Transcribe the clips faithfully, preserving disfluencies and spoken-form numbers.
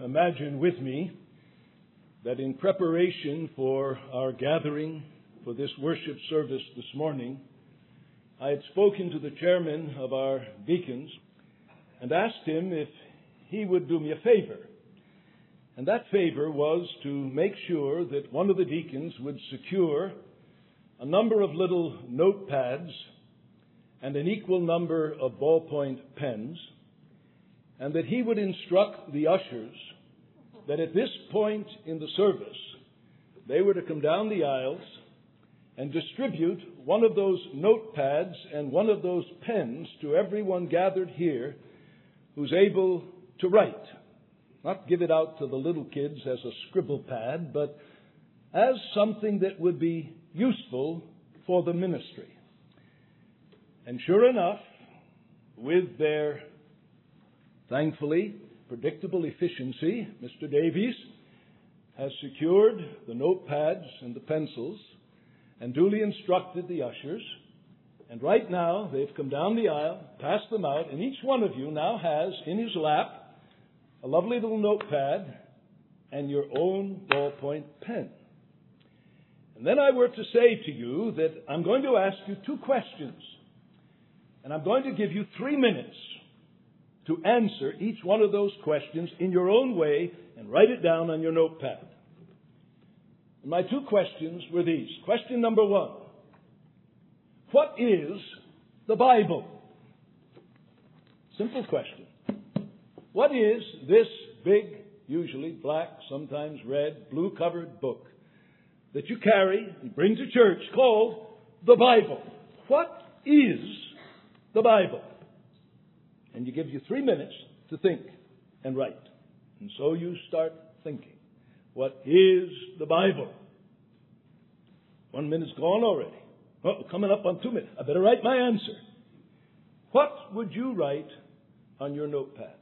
imagine with me that in preparation for our gathering for this worship service this morning, I had spoken to the chairman of our deacons and asked him if he would do me a favor. And that favor was to make sure that one of the deacons would secure a number of little notepads and an equal number of ballpoint pens, and that he would instruct the ushers that at this point in the service, they were to come down the aisles and distribute one of those notepads and one of those pens to everyone gathered here who's able to write. Not give it out to the little kids as a scribble pad, but as something that would be useful for the ministry. And sure enough, with their, thankfully, predictable efficiency, Mister Davies has secured the notepads and the pencils and duly instructed the ushers. And right now, they've come down the aisle, passed them out, and each one of you now has in his lap a lovely little notepad and your own ballpoint pen. And then I were to say to you that I'm going to ask you two questions. And I'm going to give you three minutes to answer each one of those questions in your own way and write it down on your notepad. And my two questions were these. Question number one. What is the Bible? Simple question. What is this big, usually black, sometimes red, blue-covered book that you carry and bring to church called the Bible? What is the Bible? And you give you three minutes to think and write. And so you start thinking. What is the Bible? One minute's gone already. Oh, coming up on two minutes. I better write my answer. What would you write on your notepad?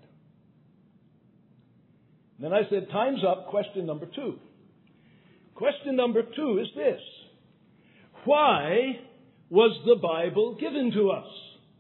And then I said, time's up. Question number two. Question number two is this. Why was the Bible given to us?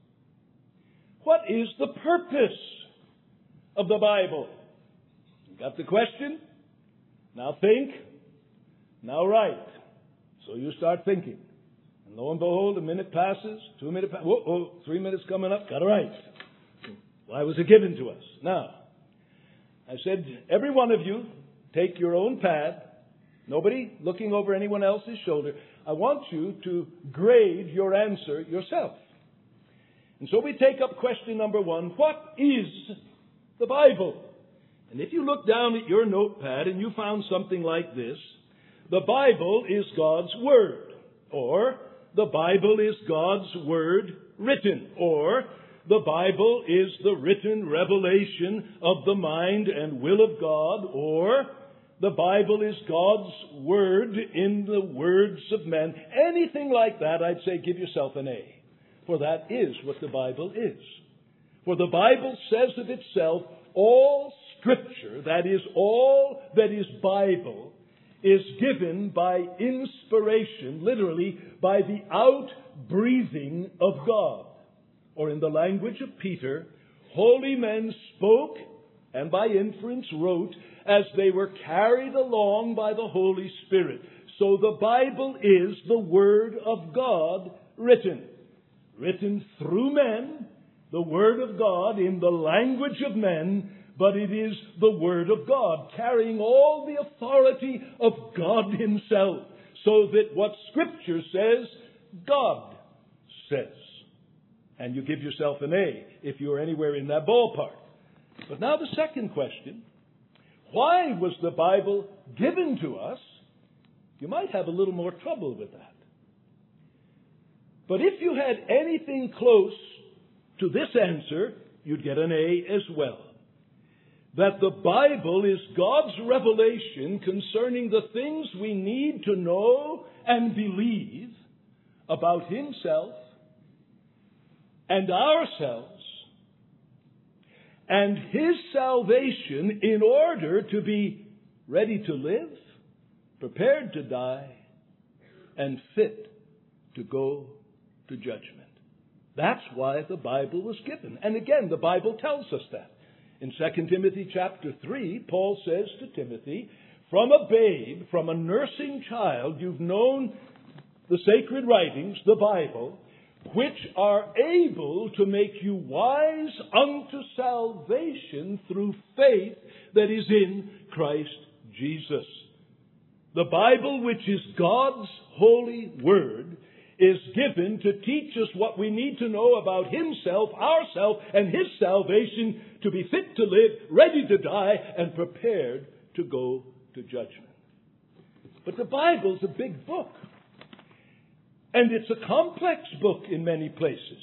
What is the purpose of the Bible? You got the question? Now think. Now write. So you start thinking. And lo and behold, a minute passes, two minutes passes, whoa, whoa, three minutes coming up, got to write. Why was it given to us? Now, I said, every one of you, take your own pad, nobody looking over anyone else's shoulder. I want you to grade your answer yourself. And so we take up question number one. What is the Bible? And if you look down at your notepad and you found something like this, the Bible is God's Word. Or, the Bible is God's Word written. Or, the Bible is the written revelation of the mind and will of God. Or, the Bible is God's Word in the words of men. Anything like that, I'd say give yourself an A. For that is what the Bible is. For the Bible says of itself, all Scripture, that is, all that is Bible, is given by inspiration, literally by the out-breathing of God. Or in the language of Peter, holy men spoke, and by inference wrote, as they were carried along by the Holy Spirit. So the Bible is the Word of God written. Written through men, the Word of God in the language of men, but it is the Word of God, carrying all the authority of God Himself, so that what Scripture says, God says. And you give yourself an A if you're anywhere in that ballpark. But now the second question, why was the Bible given to us? You might have a little more trouble with that. But if you had anything close to this answer, you'd get an A as well. That the Bible is God's revelation concerning the things we need to know and believe about Himself and ourselves and His salvation in order to be ready to live, prepared to die, and fit to go to judgment. That's why the Bible was given. And again, the Bible tells us that. In Second Timothy chapter three, Paul says to Timothy, from a babe, from a nursing child, you've known the sacred writings, the Bible, which are able to make you wise unto salvation through faith that is in Christ Jesus. The Bible, which is God's holy word, is given to teach us what we need to know about Himself, ourself, and His salvation to be fit to live, ready to die, and prepared to go to judgment. But the Bible's a big book. And it's a complex book in many places.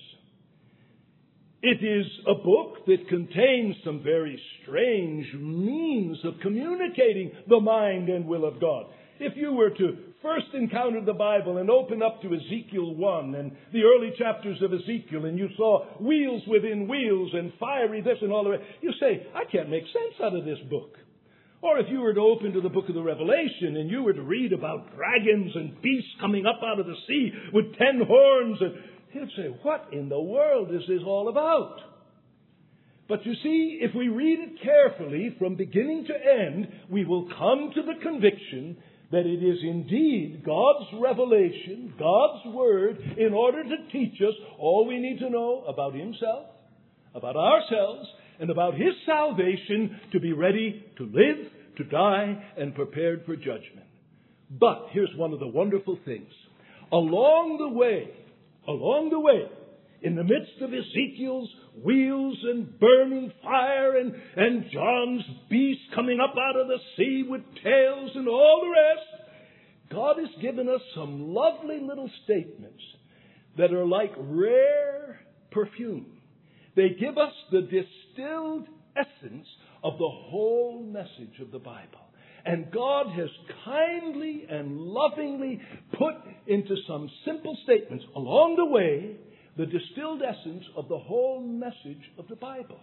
It is a book that contains some very strange means of communicating the mind and will of God. If you were to first encounter the Bible and open up to Ezekiel one and the early chapters of Ezekiel, and you saw wheels within wheels and fiery this and all the rest, you say, I can't make sense out of this book. Or if you were to open to the book of the Revelation and you were to read about dragons and beasts coming up out of the sea with ten horns, and you'd say, what in the world is this all about? But you see, if we read it carefully from beginning to end, we will come to the conviction that it is indeed God's revelation, God's word, in order to teach us all we need to know about Himself, about ourselves, and about His salvation to be ready to live, to die, and prepared for judgment. But here's one of the wonderful things. Along the way, along the way, in the midst of Ezekiel's wheels and burning fire and, and John's beast coming up out of the sea with tails and all the rest, God has given us some lovely little statements that are like rare perfume. They give us the distilled essence of the whole message of the Bible. And God has kindly and lovingly put into some simple statements along the way the distilled essence of the whole message of the Bible.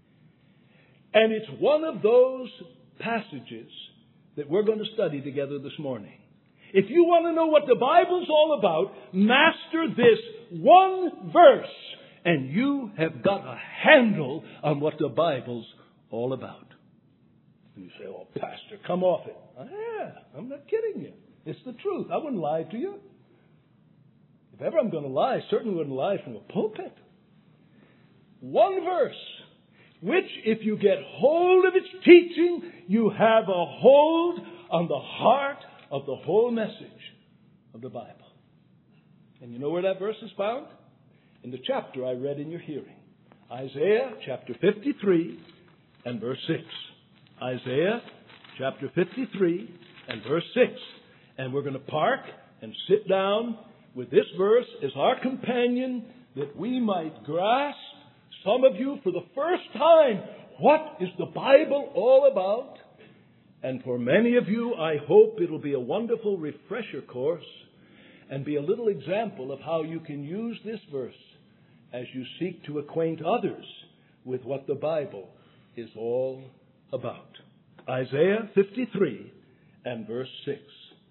And it's one of those passages that we're going to study together this morning. If you want to know what the Bible's all about, master this one verse, and you have got a handle on what the Bible's all about. And you say, oh, Pastor, come off it. Oh, yeah, I'm not kidding you. It's the truth. I wouldn't lie to you. If ever I'm going to lie, I certainly wouldn't lie from a pulpit. One verse, which if you get hold of its teaching, you have a hold on the heart of the whole message of the Bible. And you know where that verse is found? In the chapter I read in your hearing. Isaiah chapter fifty-three and verse six. Isaiah chapter fifty-three and verse six. And we're going to park and sit down with this verse as our companion that we might grasp, some of you for the first time, what is the Bible all about? And for many of you, I hope it'll be a wonderful refresher course and be a little example of how you can use this verse as you seek to acquaint others with what the Bible is all about. Isaiah fifty-three and verse six.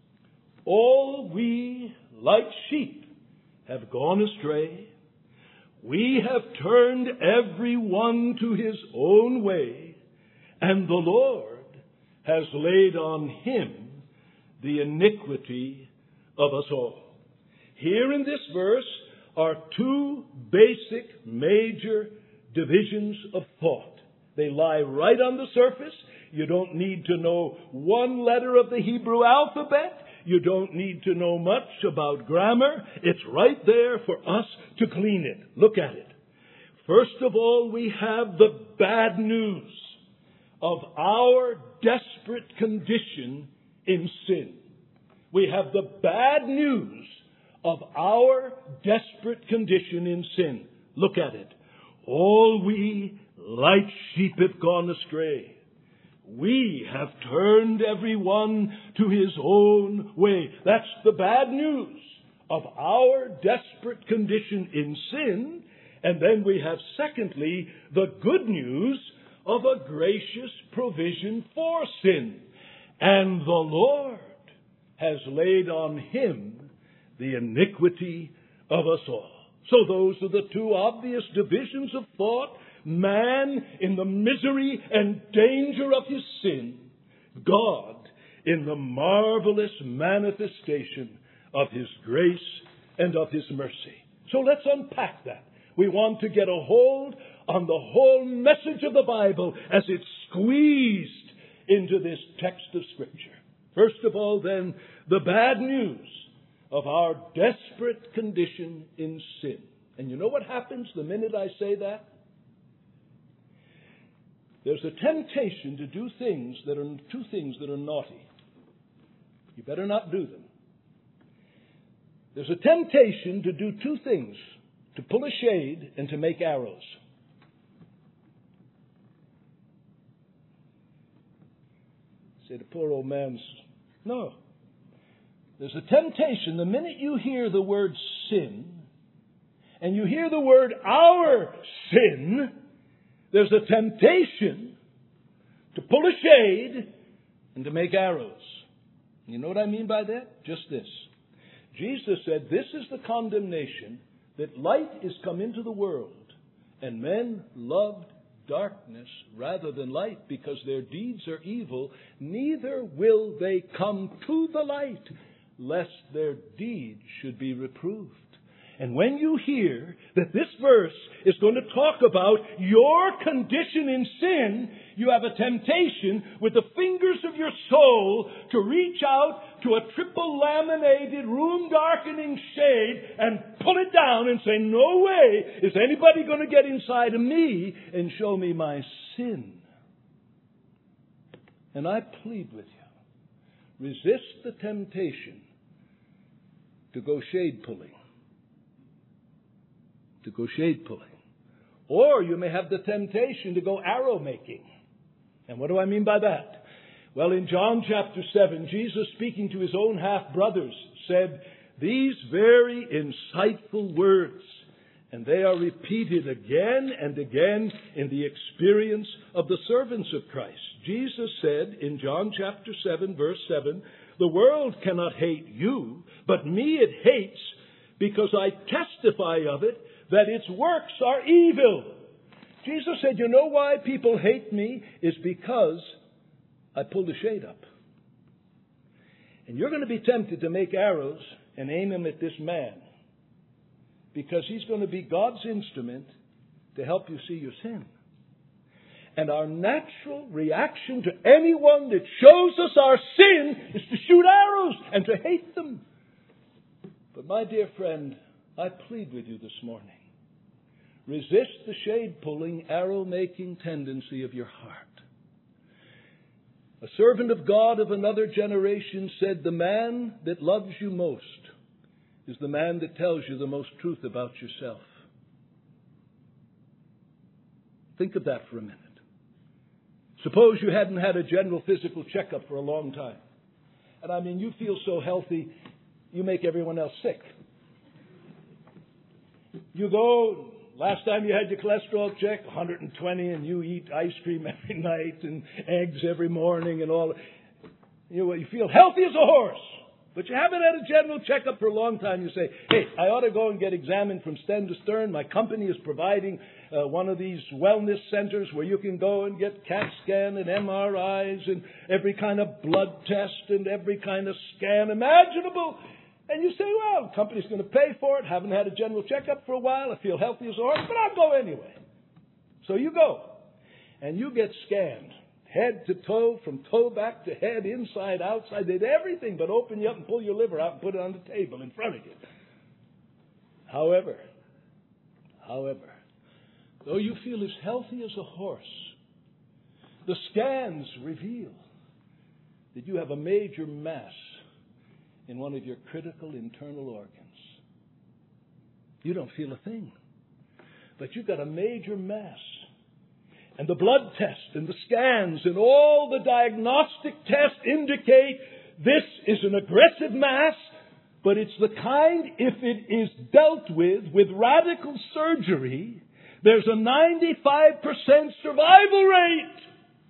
All we like sheep have gone astray. We have turned every one to his own way, and the Lord has laid on Him the iniquity of us all. Here in this verse are two basic major divisions of thought. They lie right on the surface. You don't need to know one letter of the Hebrew alphabet. You don't need to know much about grammar. It's right there for us to glean it. Look at it. First of all, we have the bad news of our desperate condition in sin. We have the bad news of our desperate condition in sin. Look at it. All we like sheep have gone astray. We have turned every one to his own way. That's the bad news of our desperate condition in sin. And then we have, secondly, the good news of a gracious provision for sin. And the Lord has laid on Him the iniquity of us all. So those are the two obvious divisions of thought. man in the misery and danger of his sin, God in the marvelous manifestation of His grace and of His mercy. So let's unpack that. We want to get a hold on the whole message of the Bible as it's squeezed into this text of Scripture. First of all, then, the bad news of our desperate condition in sin. And you know what happens the minute I say that? There's a temptation to do things that are two things that are naughty. You better not do them. There's a temptation to do two things: to pull a shade and to make arrows. Say, the poor old man's... No. There's a temptation the minute you hear the word sin, and you hear the word our sin, there's a temptation to pull a shade and to make arrows. You know what I mean by that? Just this. Jesus said, this is the condemnation, that light is come into the world, and men loved darkness rather than light, because their deeds are evil. Neither will they come to the light, lest their deeds should be reproved. And when you hear that this verse is going to talk about your condition in sin, you have a temptation with the fingers of your soul to reach out to a triple laminated, room darkening shade and pull it down and say, no way is anybody going to get inside of me and show me my sin. And I plead with you, resist the temptation to go shade pulling. To go shade pulling. Or you may have the temptation to go arrow making. And what do I mean by that? Well, in John chapter seven, Jesus, speaking to his own half-brothers, said these very insightful words. And they are repeated again and again in the experience of the servants of Christ. Jesus said in John chapter seven, verse seven, the world cannot hate you, but me it hates, because I testify of it, that its works are evil. Jesus said, you know why people hate me? Is because I pulled the shade up. And you're going to be tempted to make arrows and aim them at this man, because he's going to be God's instrument to help you see your sin. And our natural reaction to anyone that shows us our sin is to shoot arrows and to hate them. But my dear friend, I plead with you this morning. Resist the shade-pulling, arrow-making tendency of your heart. A servant of God of another generation said, the man that loves you most is the man that tells you the most truth about yourself. Think of that for a minute. Suppose you hadn't had a general physical checkup for a long time. And I mean, you feel so healthy, you make everyone else sick. You go... Last time you had your cholesterol checked, one hundred twenty, and you eat ice cream every night and eggs every morning and all. You know, you feel healthy as a horse, but you haven't had a general checkup for a long time. You say, hey, I ought to go and get examined from stem to stern. My company is providing uh, one of these wellness centers where you can go and get CAT scan and M R Is and every kind of blood test and every kind of scan imaginable. And you say, well, the company's going to pay for it. Haven't had a general checkup for a while. I feel healthy as a horse, but I'll go anyway. So you go. And you get scanned. Head to toe, from toe back to head, inside, outside. They did everything but open you up and pull your liver out and put it on the table in front of you. However, however, though you feel as healthy as a horse, the scans reveal that you have a major mass in one of your critical internal organs. You don't feel a thing, but you've got a major mass. And the blood test and the scans and all the diagnostic tests indicate this is an aggressive mass, but it's the kind, if it is dealt with with radical surgery, there's a ninety-five percent survival rate.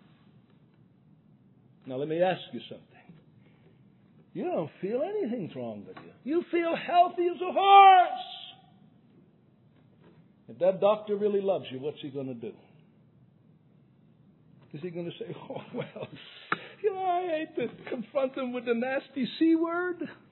Now let me ask you something. You don't feel anything's wrong with you. You feel healthy as a horse. If that doctor really loves you, what's he going to do? Is he going to say, oh, well, you know, I hate to confront him with the nasty C word.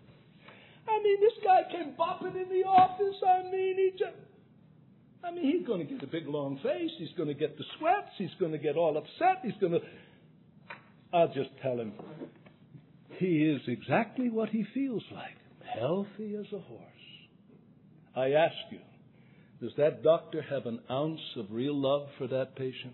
I mean, this guy came bopping in the office. I mean, he just... I mean, he's going to get a big, long face. He's going to get the sweats. He's going to get all upset. He's going to... I'll just tell him. He is exactly what he feels like. Healthy as a horse. I ask you, does that doctor have an ounce of real love for that patient?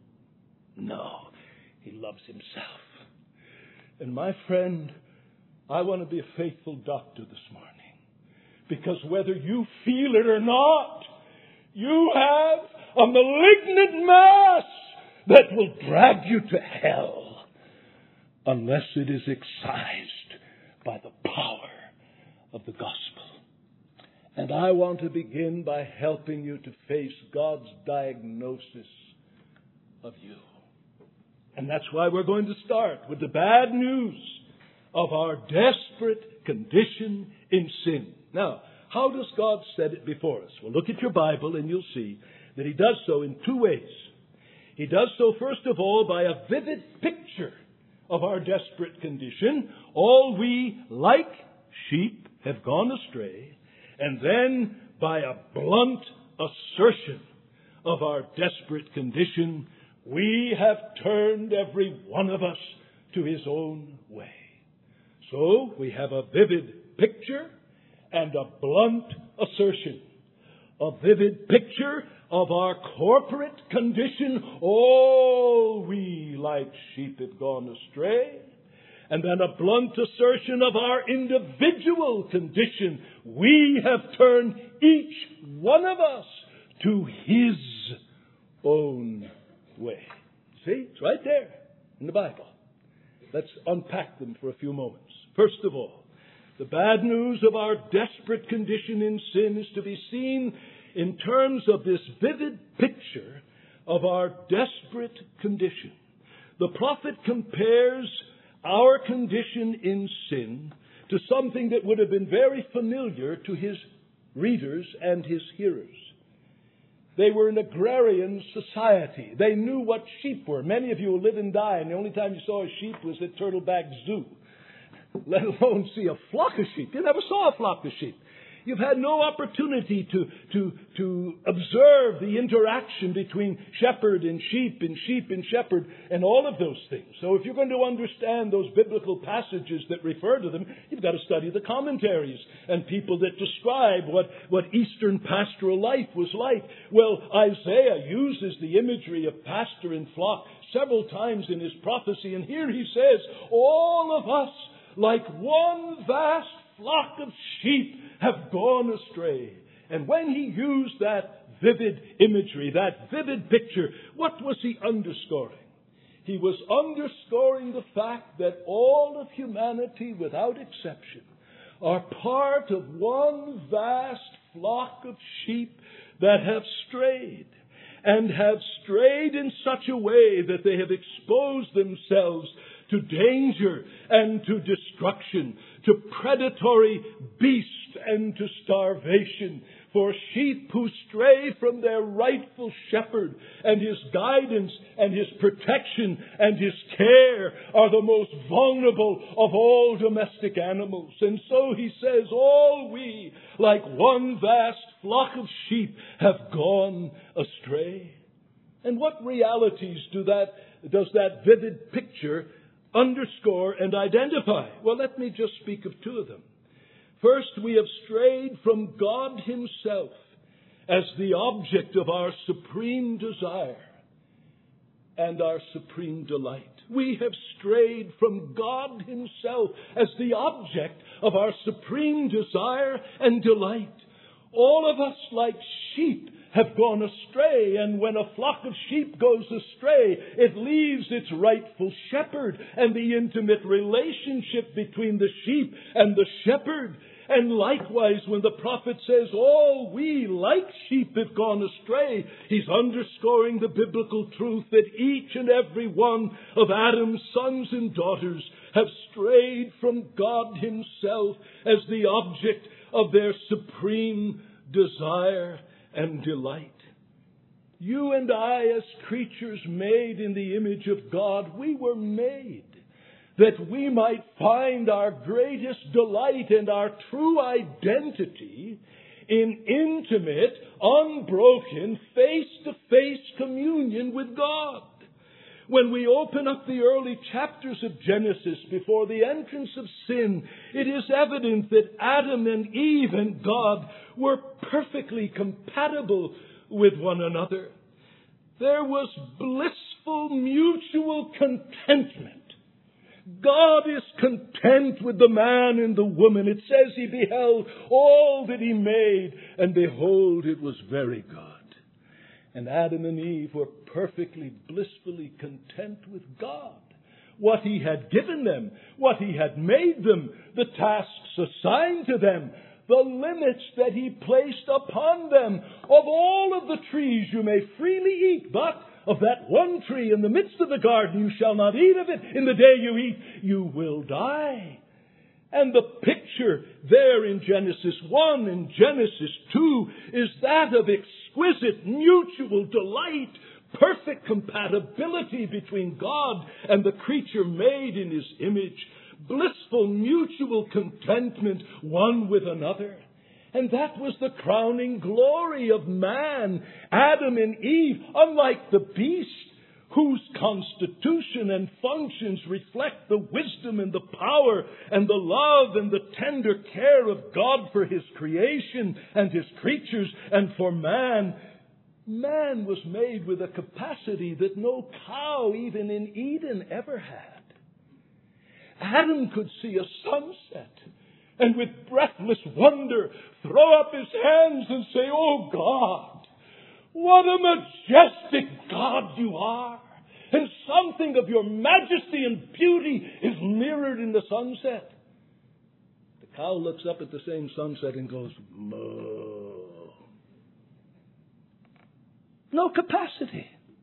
No. He loves himself. And my friend, I want to be a faithful doctor this morning. Because whether you feel it or not, you have a malignant mass that will drag you to hell unless it is excised by the power of the gospel. And I want to begin by helping you to face God's diagnosis of you. And that's why we're going to start with the bad news of our desperate condition in sin. Now, how does God set it before us? Well, look at your Bible and you'll see that He does so in two ways. He does so, first of all, by a vivid picture of our desperate condition. All we, like sheep, have gone astray. And then by a blunt assertion of our desperate condition. We have turned every one of us to his own way. So we have a vivid picture and a blunt assertion. A vivid picture of our corporate condition. All we like sheep have gone astray. And then a blunt assertion of our individual condition. We have turned each one of us to his own way. See? It's right there in the Bible. Let's unpack them for a few moments. First of all, the bad news of our desperate condition in sin is to be seen in terms of this vivid picture of our desperate condition. The prophet compares our condition in sin to something that would have been very familiar to his readers and his hearers. They were an agrarian society. They knew what sheep were. Many of you will live and die, and the only time you saw a sheep was at Turtleback Zoo, let alone see a flock of sheep. You never saw a flock of sheep. You've had no opportunity to, to, to observe the interaction between shepherd and sheep and sheep and shepherd and all of those things. So if you're going to understand those biblical passages that refer to them, you've got to study the commentaries and people that describe what, what Eastern pastoral life was like. Well, Isaiah uses the imagery of pastor and flock several times in his prophecy. And here he says, all of us, like one vast flock of sheep, have gone astray. And when he used that vivid imagery, that vivid picture, what was he underscoring? He was underscoring the fact that all of humanity, without exception, are part of one vast flock of sheep that have strayed. And have strayed in such a way that they have exposed themselves to danger and to destruction, to predatory beasts and to starvation. For sheep who stray from their rightful shepherd and his guidance and his protection and his care are the most vulnerable of all domestic animals. And so he says, all we, like one vast flock of sheep, have gone astray. And what realities do that, does that vivid picture underscore and identify? Well, let me just speak of two of them. First, we have strayed from God Himself as the object of our supreme desire and our supreme delight. We have strayed from God Himself as the object of our supreme desire and delight. All of us, like sheep, have gone astray, and when a flock of sheep goes astray, it leaves its rightful shepherd and the intimate relationship between the sheep and the shepherd. And likewise, when the prophet says, all we, like sheep, have gone astray, he's underscoring the biblical truth that each and every one of Adam's sons and daughters have strayed from God Himself as the object of their supreme desire and delight. You and I, as creatures made in the image of God, we were made that we might find our greatest delight and our true identity in intimate, unbroken, face-to-face communion with God. When we open up the early chapters of Genesis before the entrance of sin, it is evident that Adam and Eve and God were perfectly compatible with one another. There was blissful mutual contentment. God is content with the man and the woman. It says He beheld all that He made, and behold, it was very good. And Adam and Eve were perfectly, blissfully content with God. What He had given them, what He had made them, the tasks assigned to them, the limits that He placed upon them. Of all of the trees you may freely eat, but of that one tree in the midst of the garden you shall not eat of it. In the day you eat, you will die. And the picture there in Genesis one and Genesis two is that of exquisite mutual delight, perfect compatibility between God and the creature made in His image, blissful mutual contentment one with another. And that was the crowning glory of man, Adam and Eve, unlike the beast, whose constitution and functions reflect the wisdom and the power and the love and the tender care of God for His creation and His creatures. And for man, man was made with a capacity that no cow even in Eden ever had. Adam could see a sunset and with breathless wonder throw up his hands and say, "Oh God, what a majestic God you are. And something of your majesty and beauty is mirrored in the sunset." The cow looks up at the same sunset and goes, "Moo." No capacity.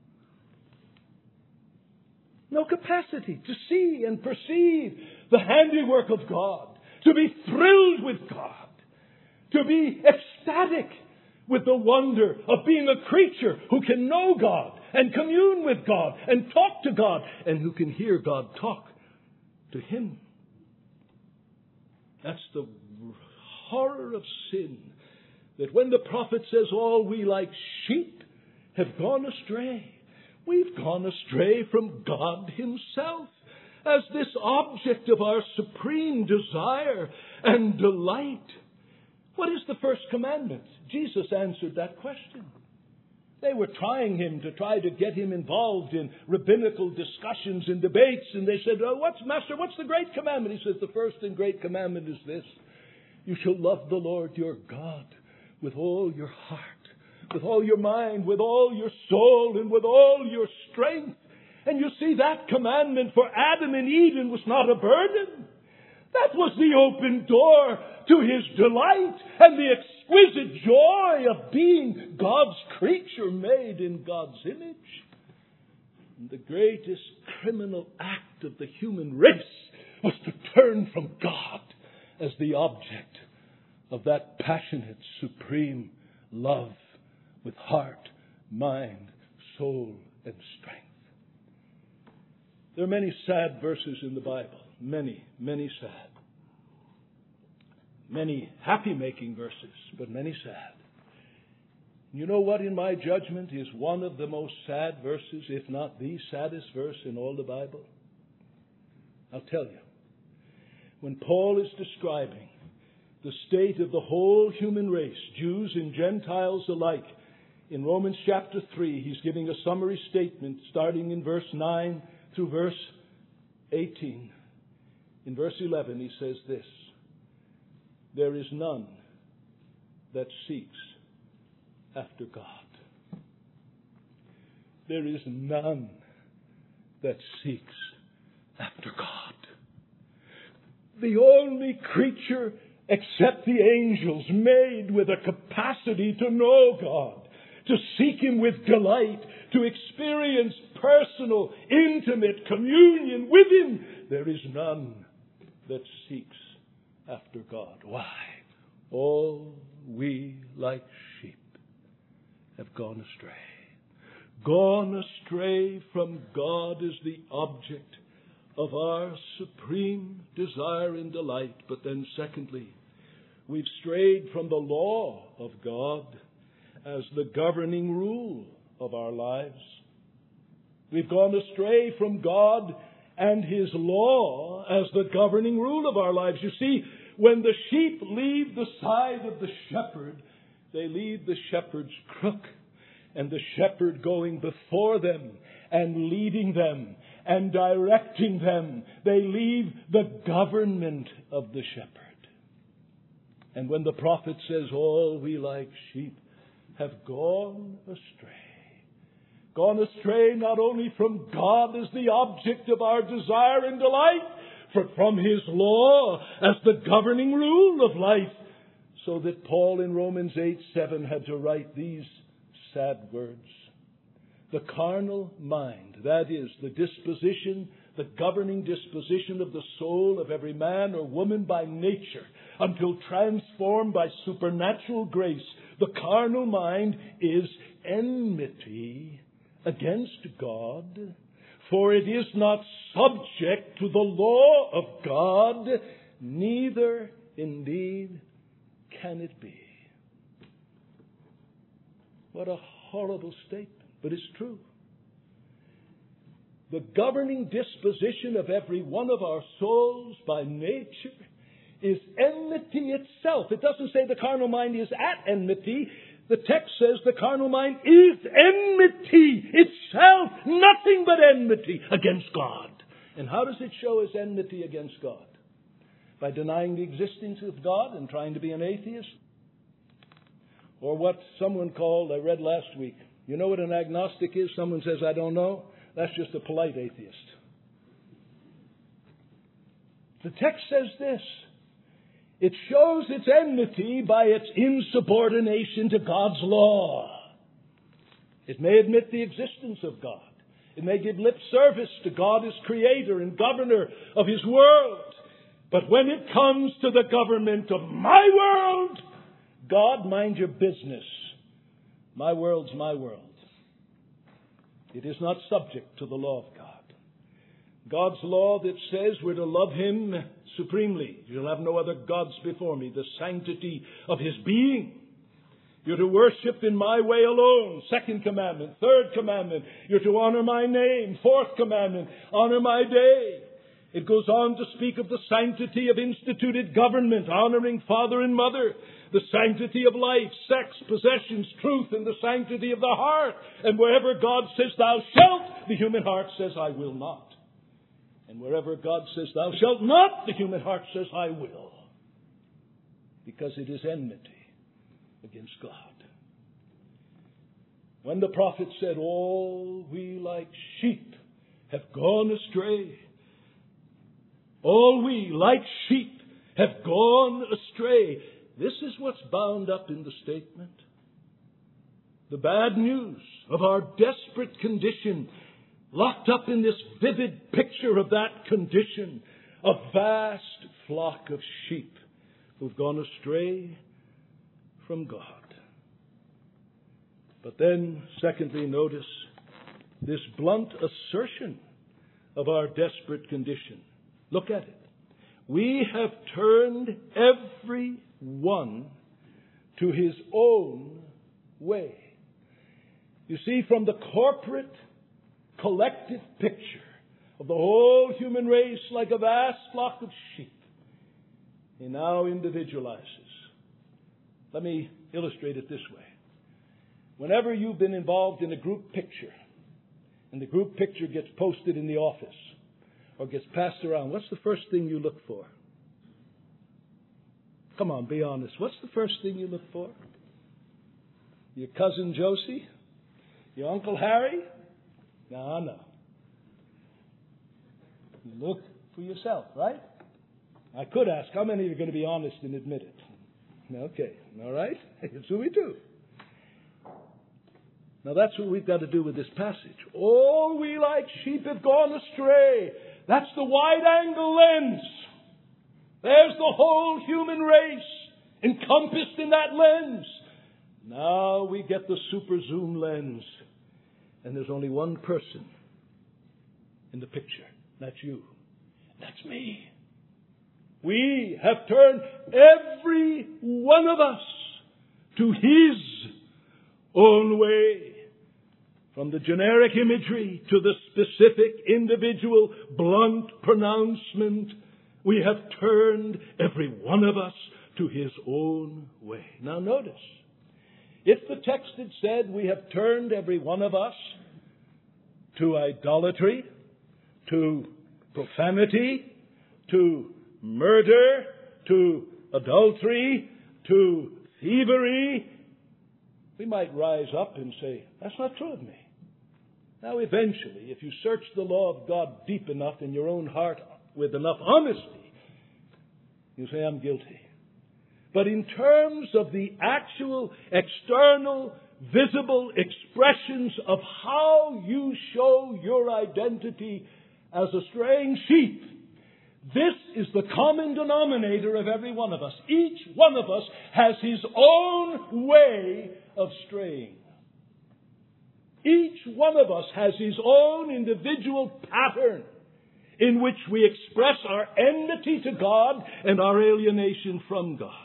No capacity to see and perceive the handiwork of God, to be thrilled with God, to be ecstatic with the wonder of being a creature who can know God and commune with God and talk to God and who can hear God talk to him. That's the horror of sin, that when the prophet says all we like sheep have gone astray, we've gone astray from God Himself as this object of our supreme desire and delight. What is the first commandment? Jesus answered that question. They were trying Him to try to get Him involved in rabbinical discussions and debates. And they said, oh, what's, Master, what's the great commandment? He says, the first and great commandment is this: you shall love the Lord your God with all your heart, with all your mind, with all your soul, and with all your strength. And you see, that commandment for Adam and Eden was not a burden. That was the open door to His delight and the exquisite joy of being God's creature made in God's image. And the greatest criminal act of the human race was to turn from God as the object of that passionate, supreme love with heart, mind, soul, and strength. There are many sad verses in the Bible. Many, many sad. Many happy-making verses, but many sad. You know what, in my judgment, is one of the most sad verses, if not the saddest verse in all the Bible? I'll tell you. When Paul is describing the state of the whole human race, Jews and Gentiles alike, in Romans chapter three, he's giving a summary statement starting in verse nine through verse eighteen. In verse eleven, he says this: there is none that seeks after God. There is none that seeks after God. The only creature except the angels made with a capacity to know God, to seek Him with delight, to experience personal, intimate communion with Him. There is none that seeks after God. Why? All we like sheep have gone astray. gone astray from God is the object of our supreme desire and delight. But then secondly, we've strayed from the law of God as the governing rule of our lives. We've gone astray from God and His law as the governing rule of our lives. You see, when the sheep leave the side of the shepherd, they leave the shepherd's crook, and the shepherd going before them and leading them and directing them. They leave the government of the shepherd. And when the prophet says, all we like sheep have gone astray, gone astray not only from God as the object of our desire and delight, but from His law as the governing rule of life, so that Paul in Romans eight seven had to write these sad words. The carnal mind, that is, the disposition, the governing disposition of the soul of every man or woman by nature, until transformed by supernatural grace, the carnal mind is enmity against God, for it is not subject to the law of God, neither indeed can it be. What a horrible statement, but it's true. The governing disposition of every one of our souls by nature is enmity itself. It doesn't say the carnal mind is at enmity. The text says the carnal mind is enmity itself, nothing but enmity against God. And how does it show as enmity against God? By denying the existence of God and trying to be an atheist? Or what someone called, I read last week, you know what an agnostic is? Someone says, I don't know. That's just a polite atheist. The text says this. It shows its enmity by its insubordination to God's law. It may admit the existence of God. It may give lip service to God as creator and governor of His world. But when it comes to the government of my world, God, mind your business. My world's my world. It is not subject to the law of God. God's law that says we're to love Him supremely. You'll have no other gods before me. The sanctity of His being. You're to worship in my way alone. Second commandment. Third commandment. You're to honor my name. Fourth commandment. Honor my day. It goes on to speak of the sanctity of instituted government, honoring father and mother, the sanctity of life, sex, possessions, truth, and the sanctity of the heart. And wherever God says, thou shalt, the human heart says, I will not. And wherever God says, thou shalt not, the human heart says, I will. Because it is enmity against God. When the prophet said, all we like sheep have gone astray, all we, like sheep, have gone astray. This is what's bound up in the statement. The bad news of our desperate condition, locked up in this vivid picture of that condition. A vast flock of sheep who've gone astray from God. But then, secondly, notice this blunt assertion of our desperate condition. Look at it. We have turned every one to his own way. You see, from the corporate, collective picture of the whole human race like a vast flock of sheep, he now individualizes. Let me illustrate it this way. Whenever you've been involved in a group picture, and the group picture gets posted in the office, or gets passed around, what's the first thing you look for? Come on, be honest. What's the first thing you look for? Your cousin Josie? Your Uncle Harry? No, no. You look for yourself, right? I could ask, how many are going to be honest and admit it? Okay, all right. That's what we do. Now that's what we've got to do with this passage. All we like sheep have gone astray. That's the wide-angle lens. There's the whole human race encompassed in that lens. Now we get the super zoom lens. And there's only one person in the picture. That's you. That's me. We have turned every one of us to His own way. From the generic imagery to the specific individual blunt pronouncement, we have turned every one of us to His own way. Now notice, if the text had said we have turned every one of us to idolatry, to profanity, to murder, to adultery, to thievery, we might rise up and say, that's not true of me. Now eventually, if you search the law of God deep enough in your own heart with enough honesty, you say, I'm guilty. But in terms of the actual external, visible expressions of how you show your identity as a straying sheep, this is the common denominator of every one of us. Each one of us has his own way of straying. Each one of us has his own individual pattern in which we express our enmity to God and our alienation from God.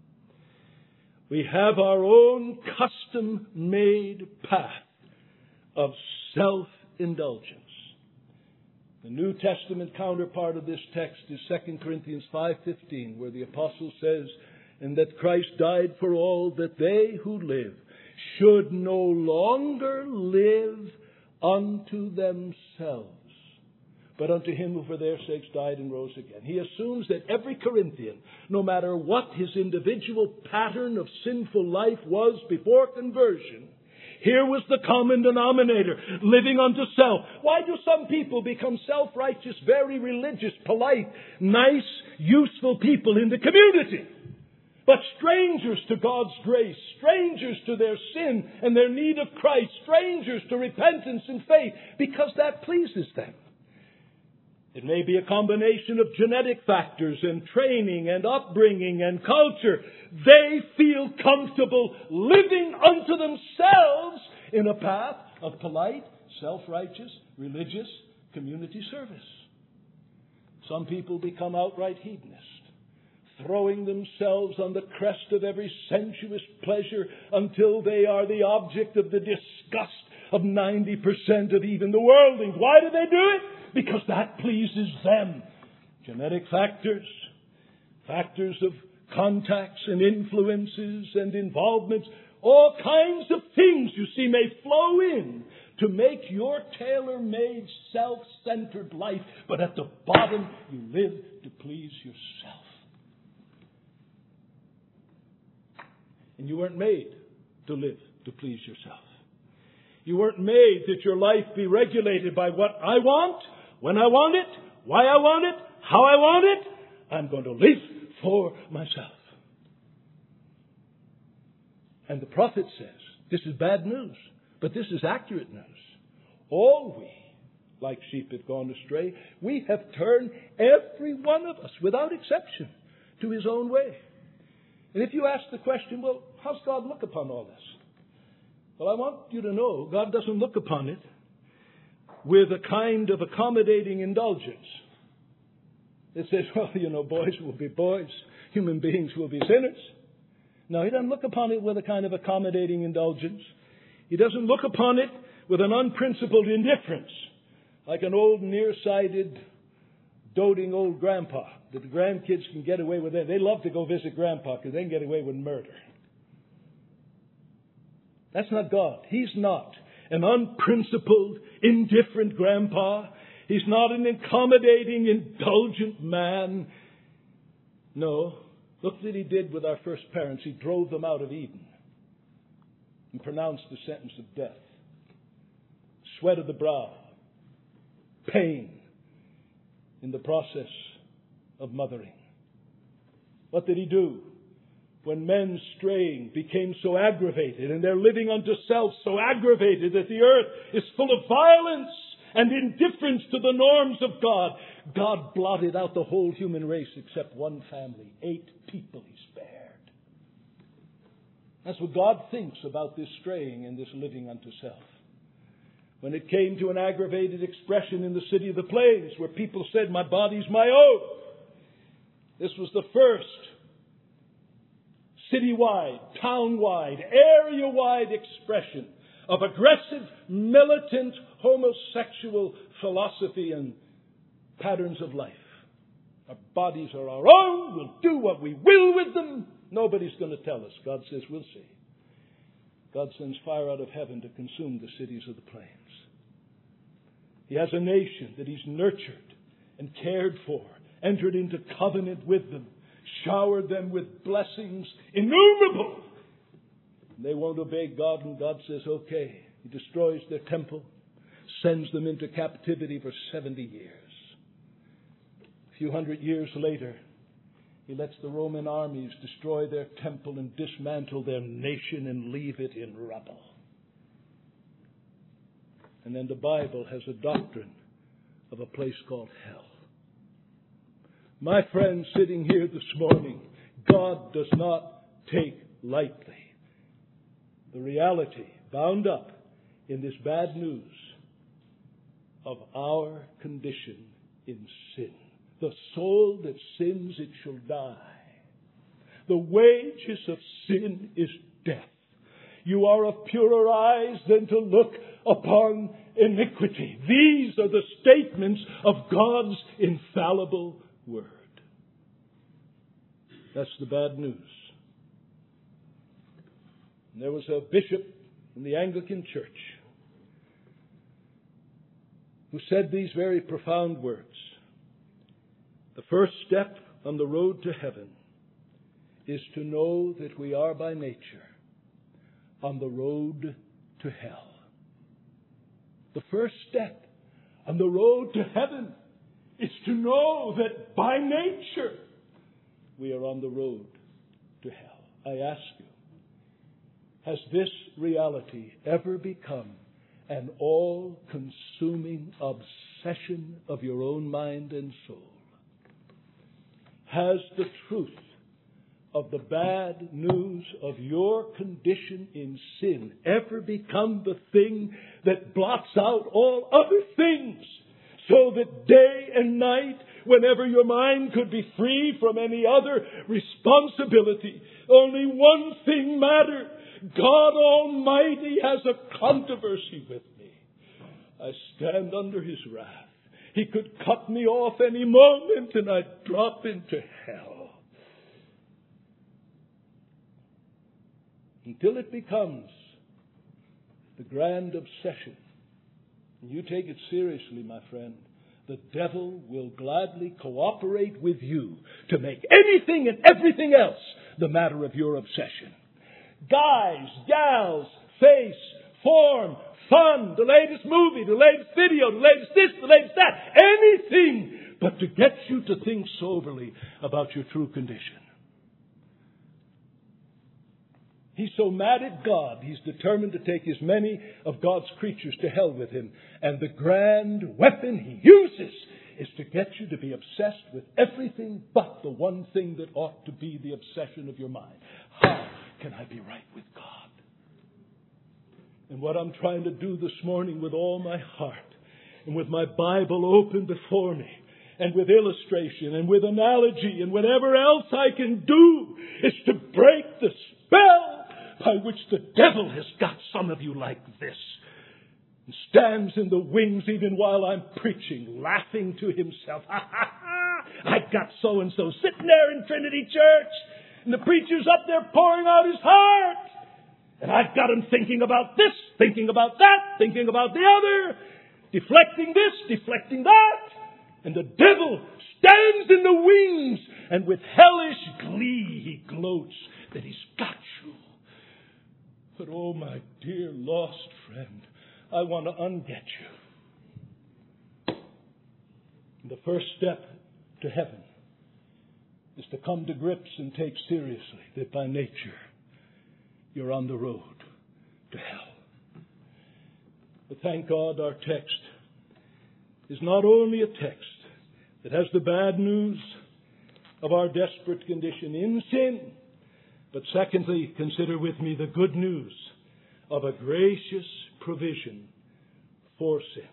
We have our own custom-made path of self-indulgence. The New Testament counterpart of this text is Second Corinthians five fifteen, where the apostle says, "And that Christ died for all, that they who live should no longer live unto themselves, but unto Him who for their sakes died and rose again." He assumes that every Corinthian, no matter what his individual pattern of sinful life was before conversion, here was the common denominator, living unto self. Why do some people become self-righteous, very religious, polite, nice, useful people in the community, but strangers to God's grace, strangers to their sin and their need of Christ, strangers to repentance and faith, because that pleases them? It may be a combination of genetic factors and training and upbringing and culture. They feel comfortable living unto themselves in a path of polite, self-righteous, religious community service. Some people become outright hedonists, throwing themselves on the crest of every sensuous pleasure until they are the object of the disgust of ninety percent of even the worldlings. Why do they do it? Because that pleases them. Genetic factors, factors of contacts and influences and involvements, all kinds of things, you see, may flow in to make your tailor-made, self-centered life. But at the bottom, you live to please yourself. And you weren't made to live to please yourself. You weren't made that your life be regulated by what I want, when I want it, why I want it, how I want it. I'm going to live for myself. And the prophet says, this is bad news, but this is accurate news. All we, like sheep, have gone astray. We have turned, every one of us, without exception, to his own way. And if you ask the question, well, how's God look upon all this? Well, I want you to know, God doesn't look upon it with a kind of accommodating indulgence. It says, well, you know, boys will be boys, human beings will be sinners. No, He doesn't look upon it with a kind of accommodating indulgence. He doesn't look upon it with an unprincipled indifference, like an old nearsighted, doting old grandpa that the grandkids can get away with it. They love to go visit grandpa because they can get away with murder. That's not God. He's not an unprincipled, indifferent grandpa. He's not an accommodating, indulgent man. No. Look what He did with our first parents. He drove them out of Eden and pronounced the sentence of death. Sweat of the brow. Pain in the process of mothering. What did He do? When men's straying became so aggravated and their living unto self so aggravated that the earth is full of violence and indifference to the norms of God, God blotted out the whole human race except one family. Eight people He spared. That's what God thinks about this straying and this living unto self. when it came to an aggravated expression in the city of the plains where people said, my body's my own. This was the first citywide, town-wide, area-wide expression of aggressive, militant, homosexual philosophy and patterns of life. Our bodies are our own. We'll do what we will with them. Nobody's going to tell us. God says, we'll see. God sends fire out of heaven to consume the cities of the plains. He has a nation that He's nurtured and cared for, entered into covenant with them, showered them with blessings innumerable. And they won't obey God, and God says, okay. He destroys their temple, sends them into captivity for seventy years. A few hundred years later, He lets the Roman armies destroy their temple and dismantle their nation and leave it in rubble. And then the Bible has a doctrine of a place called hell. My friends sitting here this morning, God does not take lightly the reality bound up in this bad news of our condition in sin. The soul that sins, it shall die. The wages of sin is death. You are of purer eyes than to look upon iniquity. These are the statements of God's infallible Word. That's the bad news. And there was a bishop in the Anglican Church who said these very profound words. The first step on the road to heaven is to know that we are by nature on the road to hell. The first step on the road to heaven is to know that by nature we are on the road to hell. I ask you, has this reality ever become an all-consuming obsession of your own mind and soul? Has the truth of the bad news of your condition in sin ever become the thing that blots out all other things, so that day and night, whenever your mind could be free from any other responsibility, only one thing mattered? God Almighty has a controversy with me. I stand under His wrath. He could cut me off any moment and I'd drop into hell. Until it becomes the grand obsession. And you take it seriously, my friend. The devil will gladly cooperate with you to make anything and everything else the matter of your obsession. Guys, gals, face, form, fun, the latest movie, the latest video, the latest this, the latest that. Anything but to get you to think soberly about your true condition. He's so mad at God, he's determined to take as many of God's creatures to hell with him. And the grand weapon he uses is to get you to be obsessed with everything but the one thing that ought to be the obsession of your mind. How can I be right with God? And what I'm trying to do this morning with all my heart, and with my Bible open before me, and with illustration, and with analogy, and whatever else I can do, is to break the spell by which the devil has got some of you like this, and stands in the wings even while I'm preaching, laughing to himself. Ha ha ha! I got so-and-so sitting there in Trinity Church, and the preacher's up there pouring out his heart. And I've got him thinking about this, thinking about that, thinking about the other, deflecting this, deflecting that. And the devil stands in the wings, and with hellish glee he gloats that he's got you. But oh, my dear lost friend, I want to unget you. The first step to heaven is to come to grips and take seriously that by nature you're on the road to hell. But thank God our text is not only a text that has the bad news of our desperate condition in sin, but secondly, consider with me the good news of a gracious provision for sin.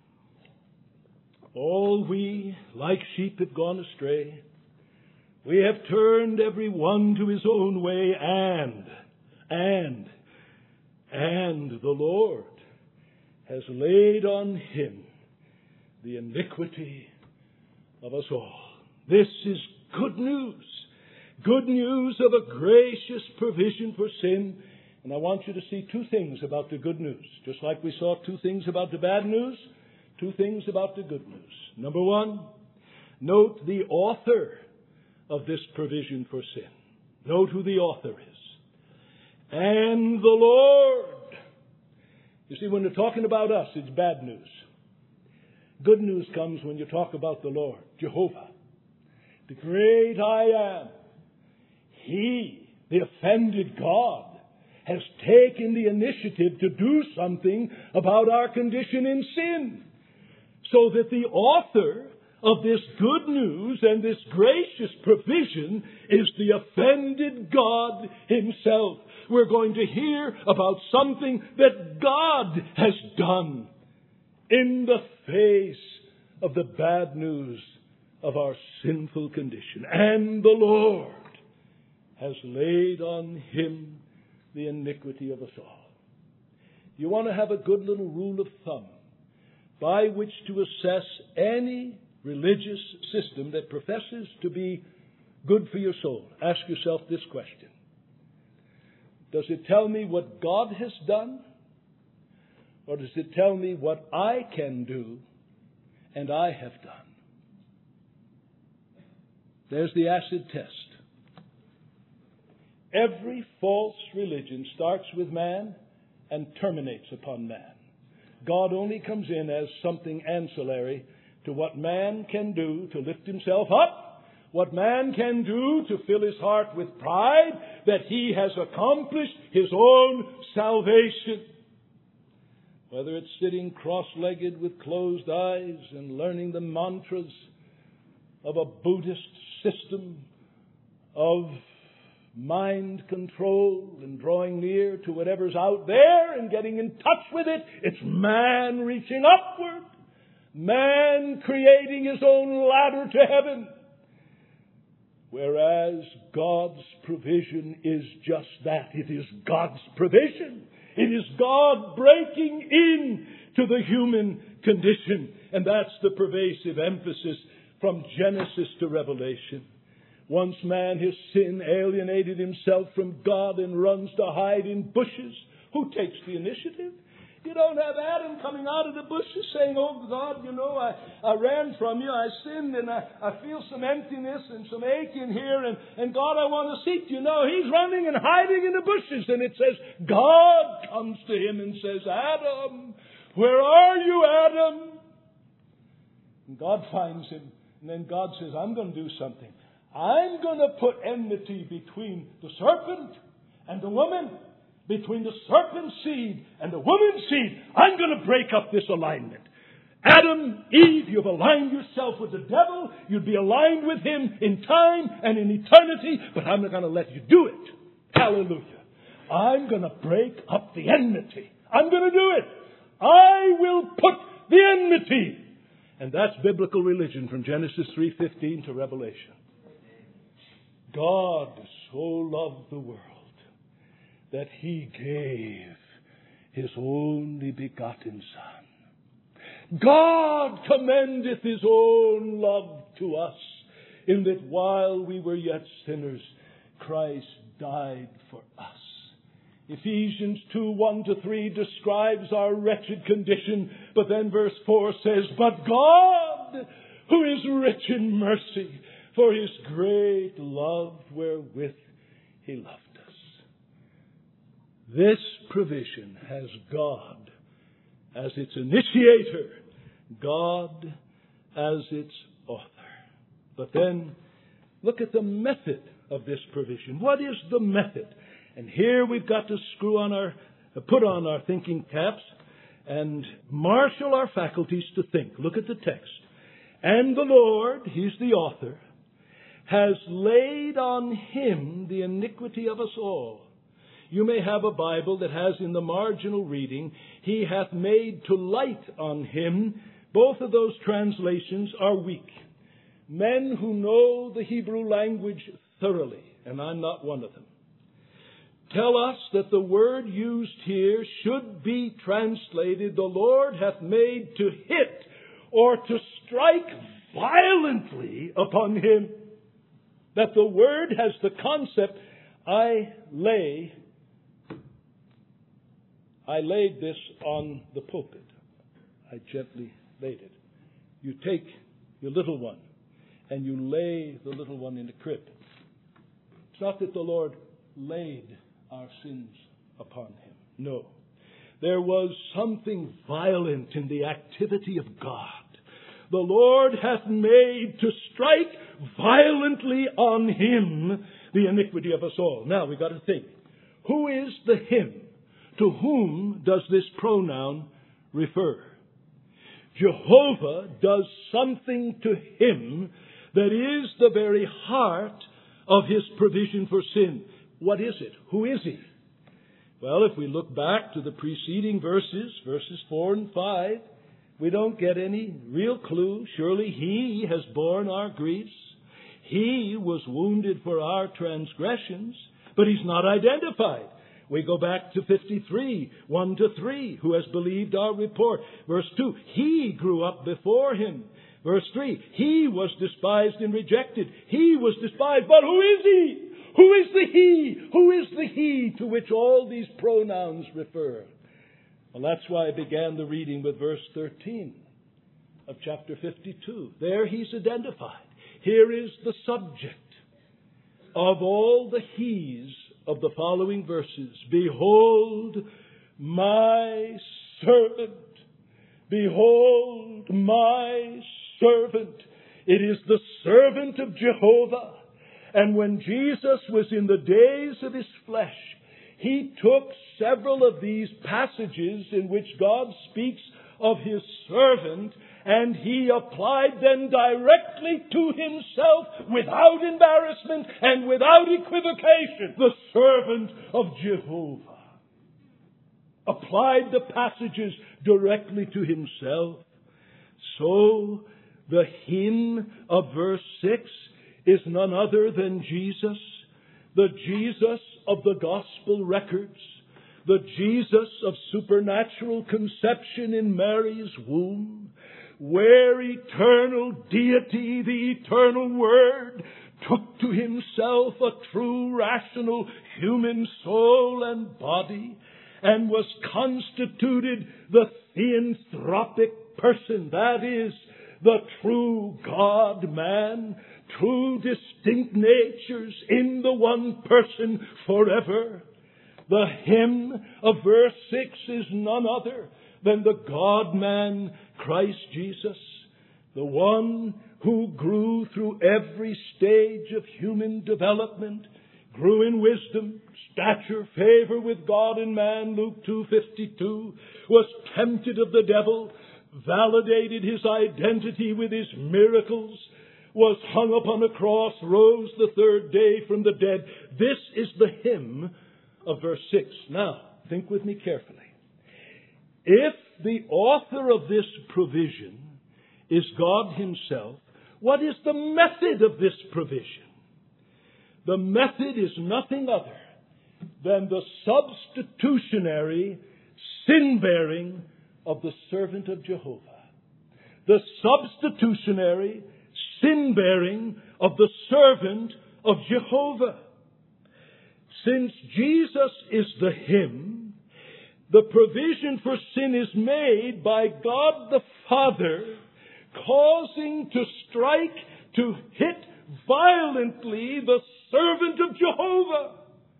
All we, like sheep, have gone astray. We have turned every one to his own way, and, and, and the Lord has laid on him the iniquity of us all. This is good news. Good news of a gracious provision for sin. And I want you to see two things about the good news. Just like we saw two things about the bad news, two things about the good news. Number one, note the author of this provision for sin. Note who the author is. And the Lord. You see, when they're talking about us, it's bad news. Good news comes when you talk about the Lord, Jehovah, the great I am. He, the offended God, has taken the initiative to do something about our condition in sin. So that the author of this good news and this gracious provision is the offended God himself. We're going to hear about something that God has done in the face of the bad news of our sinful condition. And the Lord has laid on him the iniquity of us all. You want to have a good little rule of thumb by which to assess any religious system that professes to be good for your soul. Ask yourself this question. Does it tell me what God has done? Or does it tell me what I can do and I have done? There's the acid test. Every false religion starts with man and terminates upon man. God only comes in as something ancillary to what man can do to lift himself up, what man can do to fill his heart with pride that he has accomplished his own salvation. Whether it's sitting cross-legged with closed eyes and learning the mantras of a Buddhist system of mind control and drawing near to whatever's out there and getting in touch with it, it's man reaching upward. Man creating his own ladder to heaven. Whereas God's provision is just that. It is God's provision. It is God breaking in to the human condition. And that's the pervasive emphasis from Genesis to Revelation. Once man, his sin, alienated himself from God and runs to hide in bushes. Who takes the initiative? You don't have Adam coming out of the bushes saying, oh God, you know, I, I ran from you, I sinned, and I, I feel some emptiness and some ache in here, and, and God, I want to seek you. No, he's running and hiding in the bushes, and it says, God comes to him and says, Adam, where are you, Adam? And God finds him, and then God says, I'm going to do something. I'm going to put enmity between the serpent and the woman. Between the serpent's seed and the woman's seed. I'm going to break up this alignment. Adam, Eve, you've aligned yourself with the devil. You'd be aligned with him in time and in eternity, but I'm not going to let you do it. Hallelujah. I'm going to break up the enmity. I'm going to do it. I will put the enmity. And that's biblical religion from Genesis three fifteen to Revelation. God so loved the world that he gave his only begotten Son. God commendeth his own love to us, in that while we were yet sinners, Christ died for us. Ephesians two, one to three describes our wretched condition, but then verse four says, but God, who is rich in mercy, for his great love wherewith he loved us. This provision has God as its initiator, God as its author. But then, look at the method of this provision. What is the method? And here we've got to screw on our, put on our thinking caps and marshal our faculties to think. Look at the text. And the Lord, he's the author, has laid on him the iniquity of us all. You may have a Bible that has in the marginal reading, He hath made to light on him. Both of those translations are weak. Men who know the Hebrew language thoroughly, and I'm not one of them, tell us that the word used here should be translated, the Lord hath made to hit or to strike violently upon him. That the word has the concept, I lay, I laid this on the pulpit. I gently laid it. You take your little one and you lay the little one in the crib. It's not that the Lord laid our sins upon him. No. There was something violent in the activity of God. The Lord hath made to strike violently on him the iniquity of us all. Now we've got to think. Who is the him? To whom does this pronoun refer? Jehovah does something to him that is the very heart of his provision for sin. What is it? Who is he? Well, if we look back to the preceding verses, verses four and five, we don't get any real clue. Surely he has borne our griefs. He was wounded for our transgressions, but he's not identified. We go back to fifty-three, one to three, who has believed our report. Verse two, he grew up before him. Verse three, he was despised and rejected. He was despised, but who is he? Who is the he? Who is the he to which all these pronouns refer? Well, that's why I began the reading with verse thirteen of chapter fifty-two. There he's identified. Here is the subject of all the he's of the following verses. Behold my servant. Behold my servant. It is the servant of Jehovah. And when Jesus was in the days of his flesh, he took several of these passages in which God speaks of his servant, and he applied them directly to himself without embarrassment and without equivocation. The servant of Jehovah applied the passages directly to himself. So the hymn of verse six is none other than Jesus, the Jesus of the gospel records, the Jesus of supernatural conception in Mary's womb, where eternal deity, the eternal Word, took to himself a true rational human soul and body, and was constituted the theanthropic person, that is, the true God-man, true distinct natures in the one person forever. The hymn of verse six is none other than the God-man Christ Jesus, the one who grew through every stage of human development, grew in wisdom, stature, favor with God and man, Luke two fifty-two, was tempted of the devil, validated his identity with his miracles, was hung upon a cross, rose the third day from the dead. This is the hymn of verse six. Now, think with me carefully. If the author of this provision is God himself, what is the method of this provision? The method is nothing other than the substitutionary sin-bearing of the servant of Jehovah. The substitutionary sin-bearing of the servant of Jehovah. Since Jesus is the hymn, the provision for sin is made by God the Father, causing to strike, to hit violently the servant of Jehovah.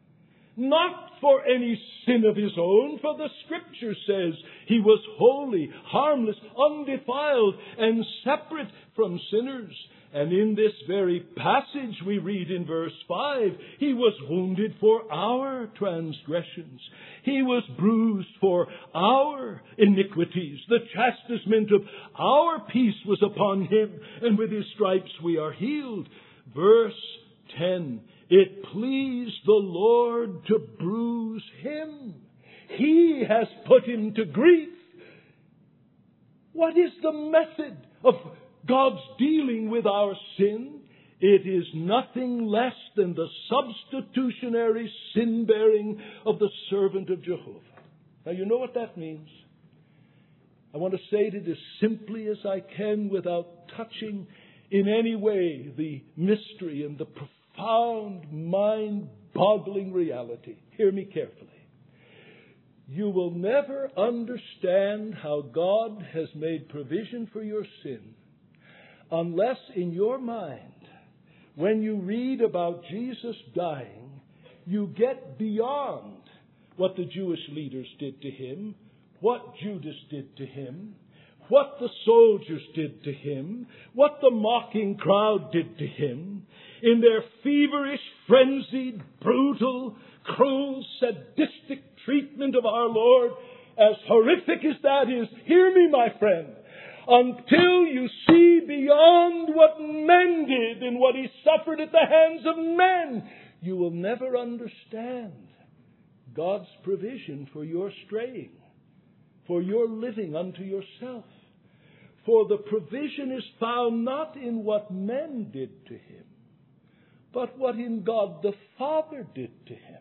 Not for any sin of his own, for the Scripture says he was holy, harmless, undefiled, and separate from sinners. And in this very passage we read in verse five, he was wounded for our transgressions. He was bruised for our iniquities. The chastisement of our peace was upon him, and with his stripes we are healed. Verse ten It pleased the Lord to bruise him. He has put him to grief. What is the method of God's dealing with our sin? It is nothing less than the substitutionary sin-bearing of the servant of Jehovah. Now, you know what that means. I want to say it as simply as I can without touching in any way the mystery and the profound, mind-boggling reality. Hear me carefully. You will never understand how God has made provision for your sin unless in your mind, when you read about Jesus dying, you get beyond what the Jewish leaders did to him, what Judas did to him, what the soldiers did to him, what the mocking crowd did to him, in their feverish, frenzied, brutal, cruel, sadistic treatment of our Lord, as horrific as that is, hear me, my friend, until you see beyond what men did and what he suffered at the hands of men, you will never understand God's provision for your straying, for your living unto yourself. For the provision is found not in what men did to him, but what in God the Father did to him.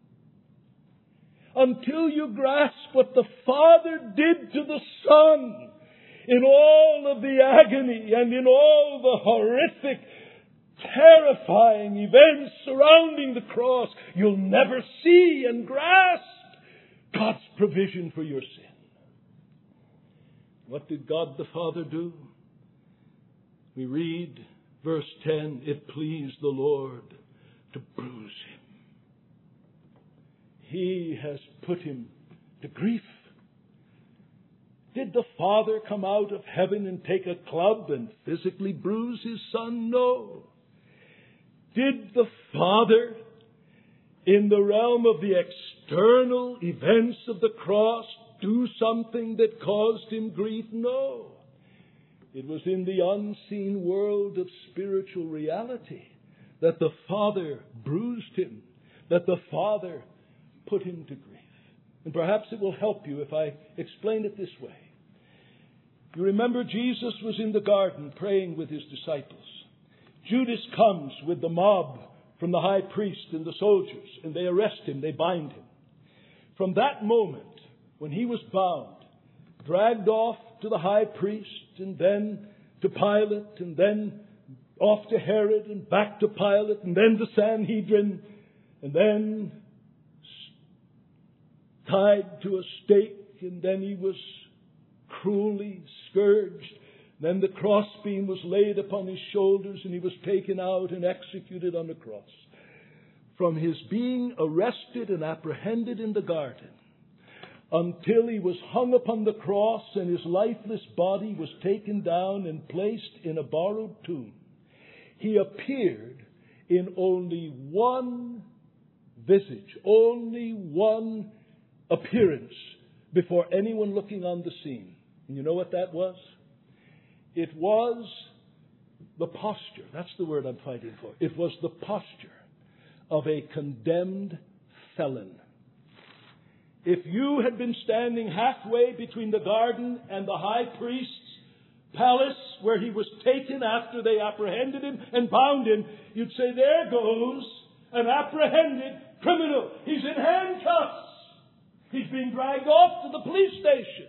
Until you grasp what the Father did to the Son in all of the agony and in all the horrific, terrifying events surrounding the cross, you'll never see and grasp God's provision for your sin. What did God the Father do? We read verse ten, it pleased the Lord to bruise him. He has put him to grief. Did the Father come out of heaven and take a club and physically bruise his Son? No. Did the Father, in the realm of the external events of the cross, do something that caused him grief? No. It was in the unseen world of spiritual reality that the Father bruised him, that the Father put him to grief. And perhaps it will help you if I explain it this way. You remember Jesus was in the garden praying with his disciples. Judas comes with the mob from the high priest and the soldiers, and they arrest him, they bind him. From that moment, when he was bound, dragged off to the high priest, and then to Pilate, and then off to Herod, and back to Pilate, and then to Sanhedrin, and then tied to a stake, and then he was cruelly scourged. Then the crossbeam was laid upon his shoulders, and he was taken out and executed on the cross. From his being arrested and apprehended in the garden until he was hung upon the cross and his lifeless body was taken down and placed in a borrowed tomb, he appeared in only one visage, only one appearance before anyone looking on the scene. And you know what that was? It was the posture. That's the word I'm fighting for. It was the posture of a condemned felon. If you had been standing halfway between the garden and the high priest's palace where he was taken after they apprehended him and bound him, you'd say, there goes an apprehended criminal. He's in handcuffs. He's being dragged off to the police station.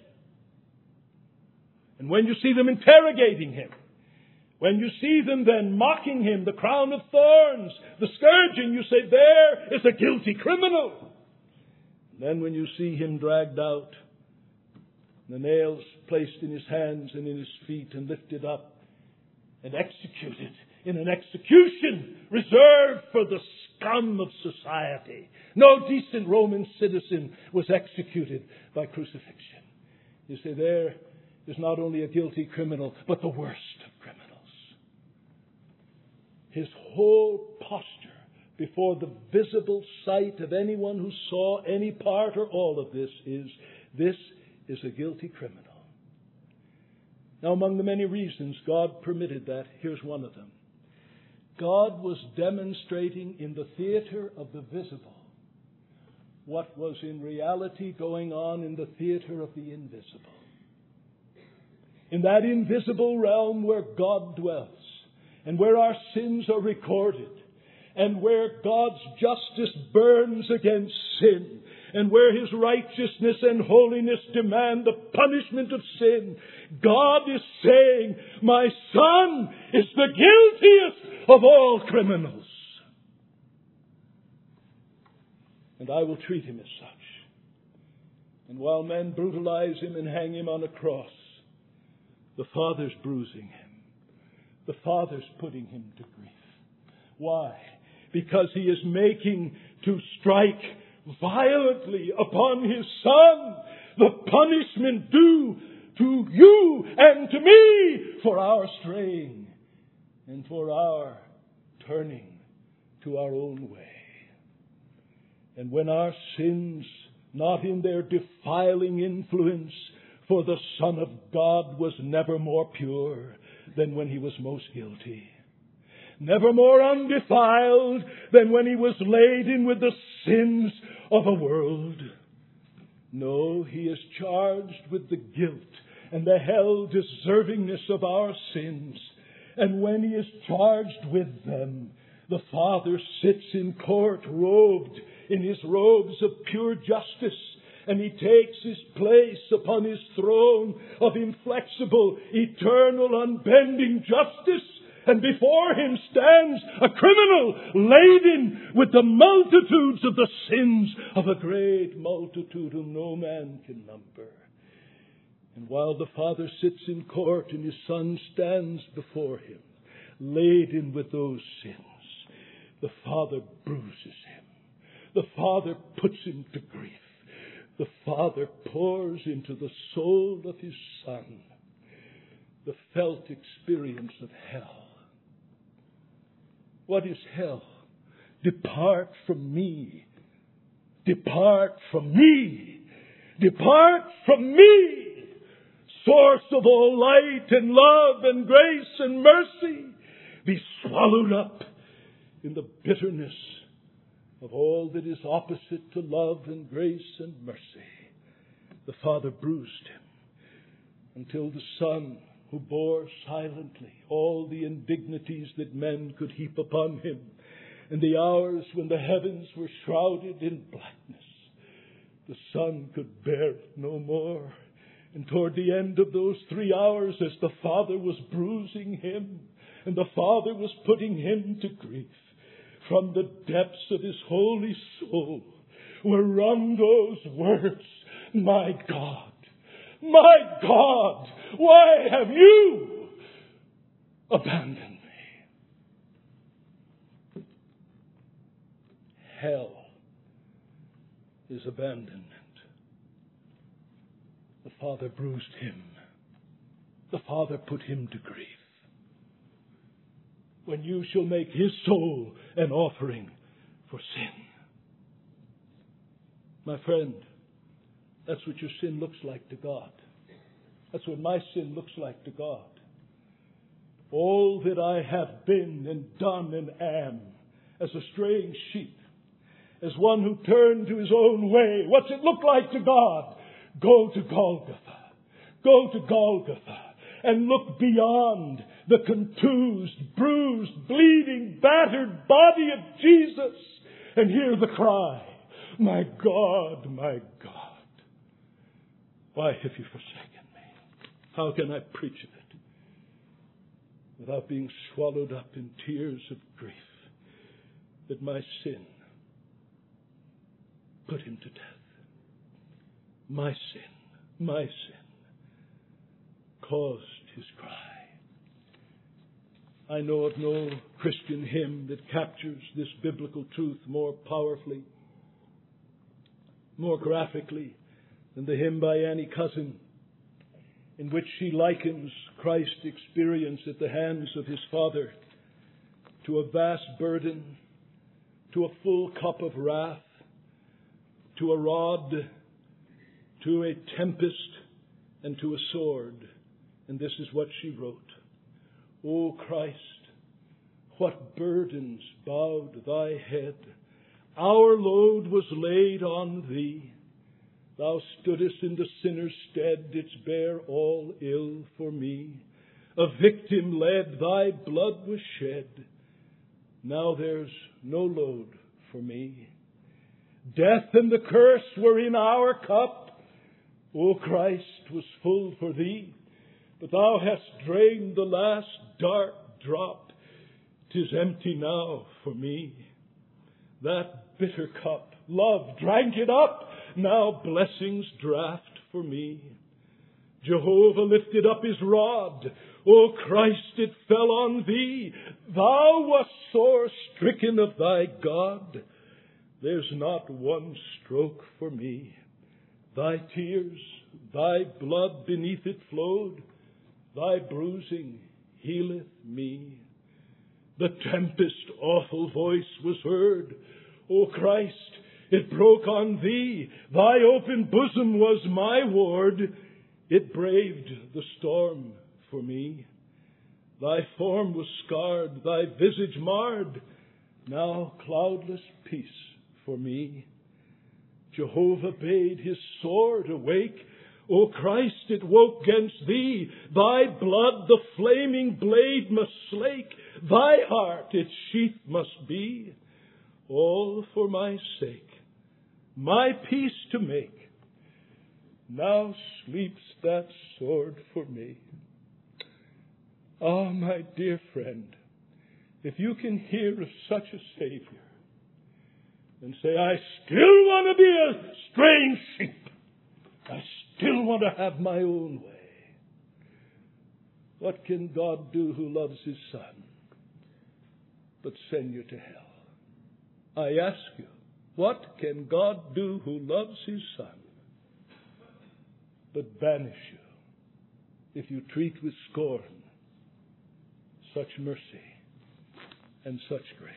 And when you see them interrogating him, when you see them then mocking him, the crown of thorns, the scourging, you say, there is a guilty criminal. And then when you see him dragged out, the nails placed in his hands and in his feet and lifted up and executed in an execution reserved for the scum of society. No decent Roman citizen was executed by crucifixion. You say, there is not only a guilty criminal, but the worst of criminals. His whole posture before the visible sight of anyone who saw any part or all of this is, this is a guilty criminal. Now, among the many reasons God permitted that, here's one of them. God was demonstrating in the theater of the visible what was in reality going on in the theater of the invisible. In that invisible realm where God dwells, and where our sins are recorded, and where God's justice burns against sin, and where His righteousness and holiness demand the punishment of sin, God is saying, my Son is the guiltiest of all criminals. And I will treat Him as such. And while men brutalize Him and hang Him on a cross, the Father's bruising Him. The Father's putting Him to grief. Why? Because He is making to strike violently upon His Son the punishment due to you and to me for our straying and for our turning to our own way. And when our sins, not in their defiling influence, for the Son of God was never more pure than when He was most guilty, never more undefiled than when He was laden with the sins of a world. No, He is charged with the guilt and the hell deservingness of our sins. And when He is charged with them, the Father sits in court robed in His robes of pure justice, and He takes His place upon His throne of inflexible, eternal, unbending justice. And before Him stands a criminal laden with the multitudes of the sins of a great multitude whom no man can number. And while the Father sits in court and His Son stands before Him, laden with those sins, the Father bruises Him. The Father puts Him to grief. The Father pours into the soul of His Son the felt experience of hell. What is hell? Depart from me. Depart from me. Depart from me. Source of all light and love and grace and mercy. Be swallowed up in the bitterness of all that is opposite to love and grace and mercy. The Father bruised Him until the Son, who bore silently all the indignities that men could heap upon Him, in the hours when the heavens were shrouded in blackness, the Son could bear it no more. And toward the end of those three hours, as the Father was bruising Him, and the Father was putting Him to grief, from the depths of His holy soul were wrung those words, my God, my God, why have you abandoned me? Hell is abandonment. The Father bruised Him. The Father put Him to grief. When you shall make His soul an offering for sin. My friend, that's what your sin looks like to God. That's what my sin looks like to God. All that I have been and done and am as a straying sheep, as one who turned to his own way. What's it look like to God? Go to Golgotha. Go to Golgotha and look beyond the contused, bruised, bleeding, battered body of Jesus and hear the cry, my God, my God, why have you forsaken me? How can I preach of it without being swallowed up in tears of grief that my sin put Him to death? My sin, my sin caused His cry. I know of no Christian hymn that captures this biblical truth more powerfully, more graphically than the hymn by Annie Cousin, in which she likens Christ's experience at the hands of His Father to a vast burden, to a full cup of wrath, to a rod, to a tempest, and to a sword. And this is what she wrote. O Christ, what burdens bowed thy head. Our load was laid on thee. Thou stoodest in the sinner's stead, didst bear all ill for me. A victim led, thy blood was shed. Now there's no load for me. Death and the curse were in our cup. O Christ was full for thee, but thou hast drained the last dark drop. 'Tis empty now for me. That bitter cup, love drank it up. Now blessings draught for me. Jehovah lifted up his rod. O Christ, it fell on thee. Thou wast sore stricken of thy God. There's not one stroke for me. Thy tears, thy blood beneath it flowed. Thy bruising healeth me. The tempest awful voice was heard. O Christ, it broke on thee. Thy open bosom was my ward. It braved the storm for me. Thy form was scarred, thy visage marred. Now cloudless peace for me. Jehovah bade his sword awake. O Christ, it woke against thee. Thy blood the flaming blade must slake. Thy heart its sheath must be. All for my sake, my peace to make. Now sleeps that sword for me. Ah, my dear friend, if you can hear of such a Savior and say, I still want to be a strange sheep. I still want to have my own way. What can God do who loves his Son but send you to hell? I ask you, what can God do who loves his Son but banish you if you treat with scorn such mercy and such grace?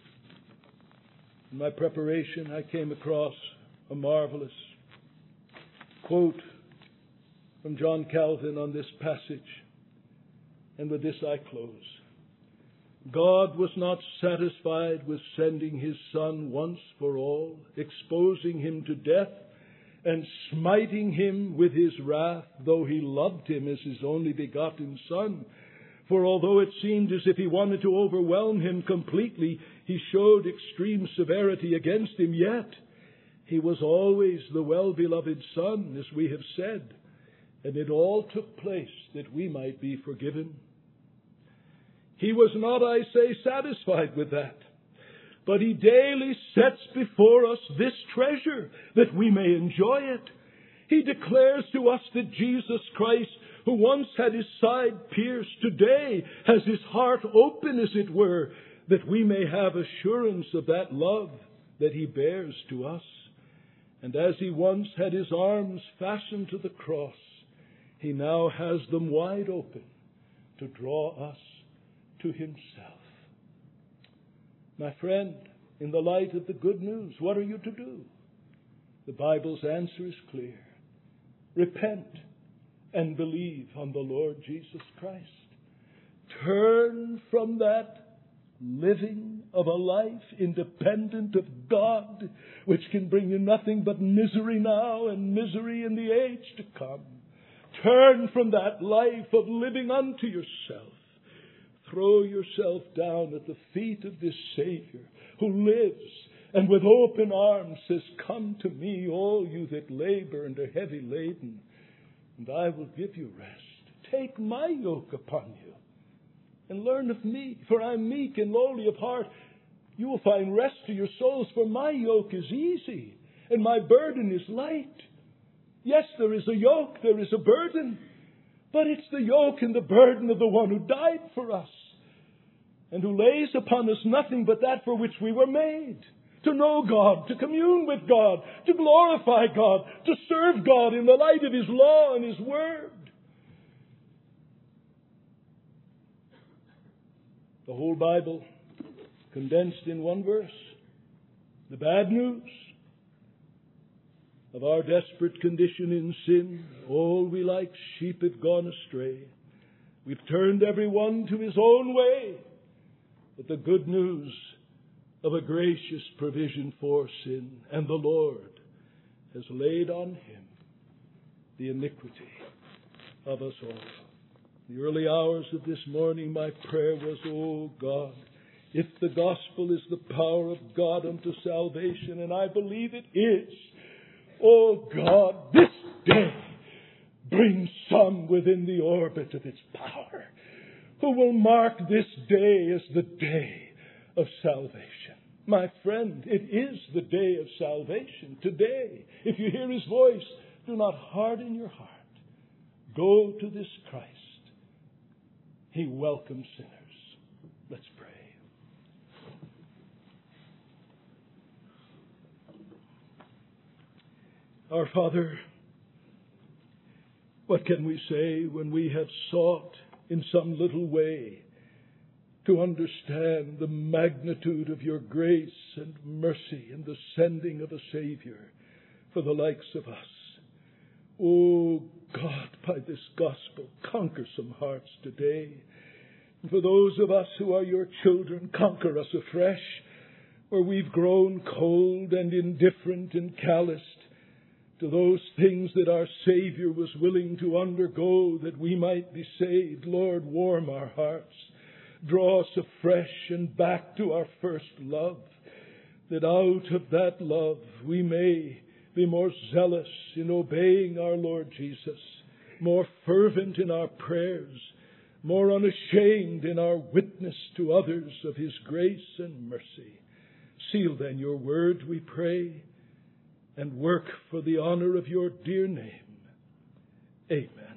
In my preparation, I came across a marvelous quote from John Calvin on this passage, and with this I close. God was not satisfied with sending his Son once for all, exposing him to death, and smiting him with his wrath, though he loved him as his only begotten Son. For although it seemed as if he wanted to overwhelm him completely, he showed extreme severity against him, yet he was always the well-beloved Son, as we have said, and it all took place that we might be forgiven. He was not, I say, satisfied with that, but he daily sets before us this treasure that we may enjoy it. He declares to us that Jesus Christ, who once had his side pierced, today has his heart open, as it were, that we may have assurance of that love that he bears to us. And as he once had his arms fastened to the cross, he now has them wide open to draw us to himself. My friend, in the light of the good news, what are you to do? The Bible's answer is clear. Repent and believe on the Lord Jesus Christ. Turn from that living of a life independent of God, which can bring you nothing but misery now and misery in the age to come. Turn from that life of living unto yourself. Throw yourself down at the feet of this Savior who lives and with open arms says, come to me, all you that labor and are heavy laden, and I will give you rest. Take my yoke upon you and learn of me, for I am meek and lowly of heart. You will find rest to your souls, for my yoke is easy and my burden is light. Yes, there is a yoke, there is a burden, but it's the yoke and the burden of the one who died for us and who lays upon us nothing but that for which we were made. To know God, to commune with God, to glorify God, to serve God in the light of his law and his word. The whole Bible condensed in one verse. The bad news of our desperate condition in sin. All we like sheep have gone astray. We've turned every one to his own way. but the good news of a gracious provision for sin. And the Lord has laid on him the iniquity of us all. In the early hours of this morning, my prayer was, oh God, if the gospel is the power of God unto salvation, and I believe it is, oh God, this day bring some within the orbit of its power who will mark this day as the day of salvation. My friend, it is the day of salvation. Today, if you hear his voice, do not harden your heart. Go to this Christ. He welcomes sinners. Let's pray. Our Father, what can we say when we have sought in some little way to understand the magnitude of your grace and mercy in the sending of a Savior for the likes of us? Oh God, by this gospel, conquer some hearts today. And for those of us who are your children, conquer us afresh, where we've grown cold and indifferent and calloused to those things that our Savior was willing to undergo that we might be saved. Lord, warm our hearts. Draw us afresh and back to our first love, that out of that love we may be more zealous in obeying our Lord Jesus, more fervent in our prayers, more unashamed in our witness to others of his grace and mercy. Seal then your word, we pray, and work for the honor of your dear name. Amen.